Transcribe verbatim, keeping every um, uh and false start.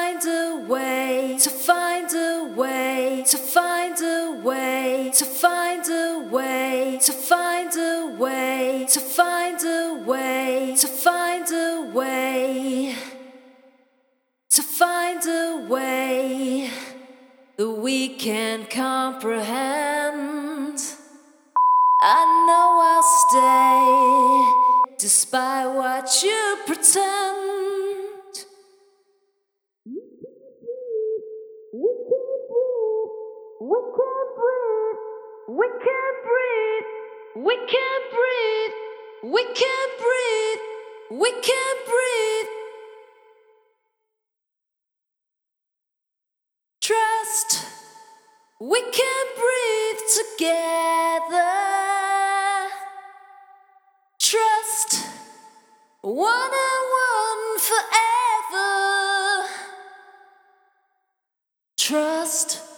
find a way, to find a way, to find a way, to find a way, to find a way, to find a way, to find a way, to find a way that we can comprehend. I know I'll stay despite what you pretend. We can't breathe, we can't breathe, we can't breathe, we can't breathe, we can't breathe. Trust, we can't breathe together. Trust, one and one forever. Trust.